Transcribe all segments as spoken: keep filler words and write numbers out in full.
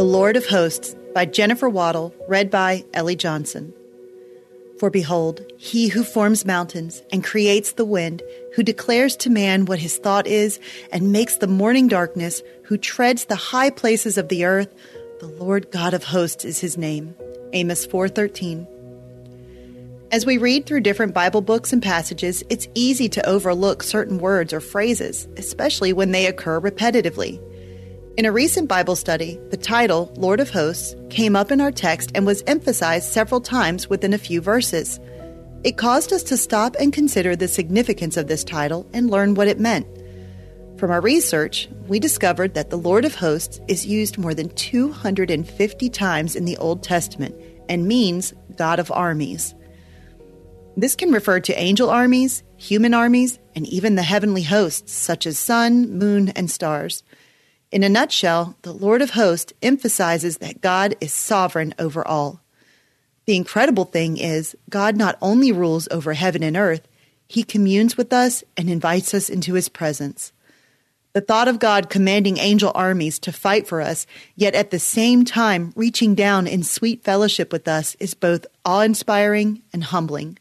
The Lord of Hosts by Jennifer Waddle, read by Ellie Johnson. For behold, he who forms mountains and creates the wind, who declares to man what his thought is and makes the morning darkness, who treads the high places of the earth, the Lord God of hosts is his name. Amos four thirteen. As we read through different Bible books and passages, it's easy to overlook certain words or phrases, especially when they occur repetitively. In a recent Bible study, the title, Lord of Hosts, came up in our text and was emphasized several times within a few verses. It caused us to stop and consider the significance of this title and learn what it meant. From our research, we discovered that the Lord of Hosts is used more than two hundred fifty times in the Old Testament and means God of armies. This can refer to angel armies, human armies, and even the heavenly hosts such as sun, moon, and stars. In a nutshell, the Lord of Hosts emphasizes that God is sovereign over all. The incredible thing is, God not only rules over heaven and earth, he communes with us and invites us into his presence. The thought of God commanding angel armies to fight for us, yet at the same time reaching down in sweet fellowship with us, is both awe-inspiring and humbling.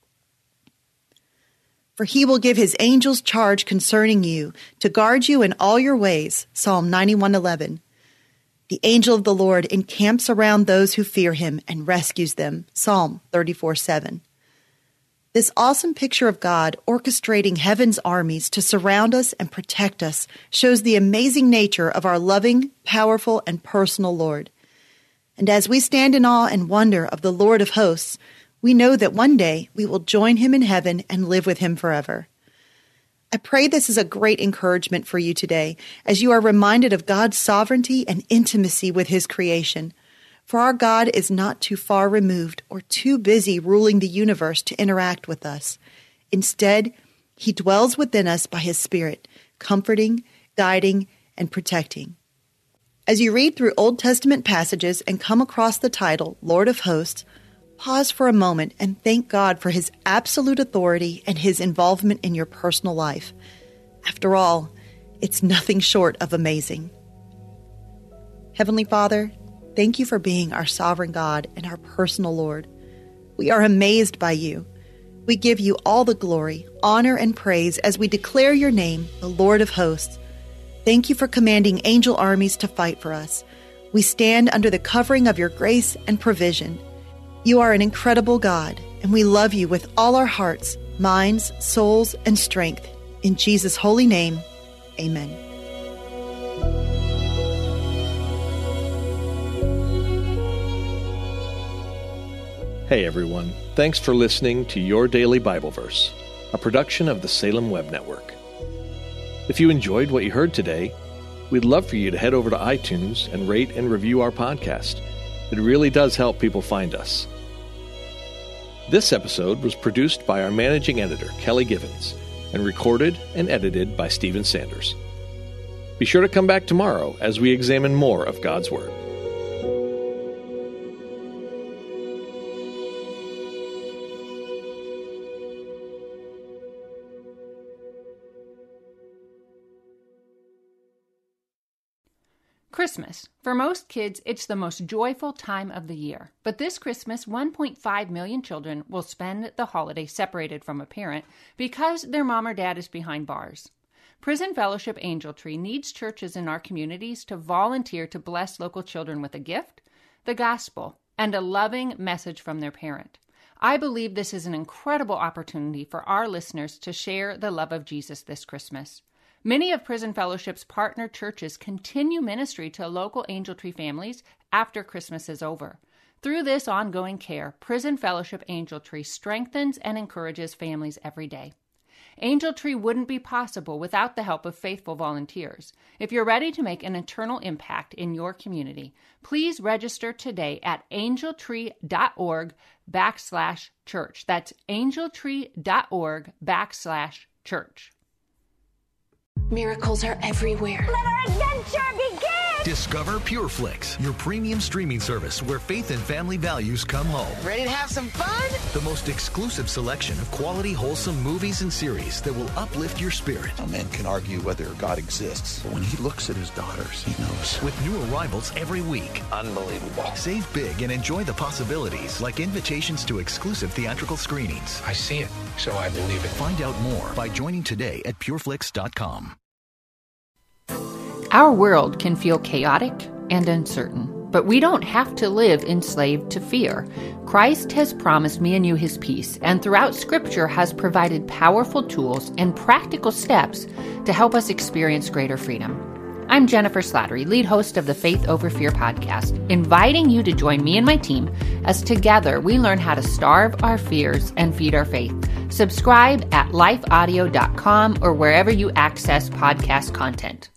For he will give his angels charge concerning you, to guard you in all your ways. Psalm ninety-one eleven. The angel of the Lord encamps around those who fear him and rescues them. Psalm thirty-four seven. This awesome picture of God orchestrating heaven's armies to surround us and protect us shows the amazing nature of our loving, powerful, and personal Lord. And as we stand in awe and wonder of the Lord of Hosts, we know that one day we will join him in heaven and live with him forever. I pray this is a great encouragement for you today as you are reminded of God's sovereignty and intimacy with his creation. For our God is not too far removed or too busy ruling the universe to interact with us. Instead, he dwells within us by his Spirit, comforting, guiding, and protecting. As you read through Old Testament passages and come across the title, Lord of Hosts, pause for a moment and thank God for his absolute authority and his involvement in your personal life. After all, it's nothing short of amazing. Heavenly Father, thank you for being our sovereign God and our personal Lord. We are amazed by you. We give you all the glory, honor, and praise as we declare your name, the Lord of Hosts. Thank you for commanding angel armies to fight for us. We stand under the covering of your grace and provision. You are an incredible God, and we love you with all our hearts, minds, souls, and strength. In Jesus' holy name, amen. Hey everyone, thanks for listening to Your Daily Bible Verse, a production of the Salem Web Network. If you enjoyed what you heard today, we'd love for you to head over to iTunes and rate and review our podcast. It really does help people find us. This episode was produced by our managing editor, Kelly Givens, and recorded and edited by Stephen Sanders. Be sure to come back tomorrow as we examine more of God's Word. Christmas. For most kids, it's the most joyful time of the year. But this Christmas, one point five million children will spend the holiday separated from a parent because their mom or dad is behind bars. Prison Fellowship Angel Tree needs churches in our communities to volunteer to bless local children with a gift, the gospel, and a loving message from their parent. I believe this is an incredible opportunity for our listeners to share the love of Jesus this Christmas. Many of Prison Fellowship's partner churches continue ministry to local Angel Tree families after Christmas is over. Through this ongoing care, Prison Fellowship Angel Tree strengthens and encourages families every day. Angel Tree wouldn't be possible without the help of faithful volunteers. If you're ready to make an eternal impact in your community, please register today at angeltree.org backslash church. That's angeltree.org backslash church. Miracles are everywhere. Let our adventure begin! Discover PureFlix, your premium streaming service where faith and family values come home. Ready to have some fun? The most exclusive selection of quality, wholesome movies and series that will uplift your spirit. A man can argue whether God exists, but when he looks at his daughters, he knows. With new arrivals every week. Unbelievable. Save big and enjoy the possibilities, like invitations to exclusive theatrical screenings. I see it, so I believe it. Find out more by joining today at pureflix dot com. Our world can feel chaotic and uncertain, but we don't have to live enslaved to fear. Christ has promised me and you his peace, and throughout Scripture has provided powerful tools and practical steps to help us experience greater freedom. I'm Jennifer Slattery, lead host of the Faith Over Fear podcast, inviting you to join me and my team as together we learn how to starve our fears and feed our faith. Subscribe at life audio dot com or wherever you access podcast content.